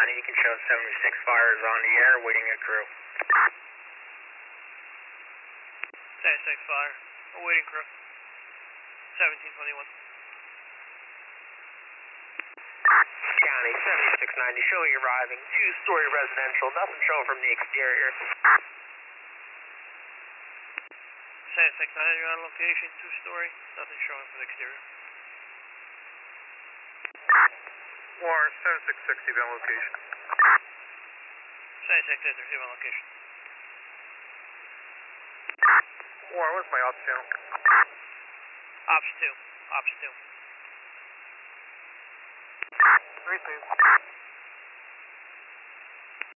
County, you can show 76 fires on the air, waiting a crew. 76 fire, awaiting crew. 1721. County, 7690, showing arriving, 2-story residential, nothing showing from the exterior. 7690, you're on location, 2-story, nothing showing from the exterior. War 7660, on location. 7660, receive on location. War, what's my ops channel? Ops 2, Ops 2. Receive.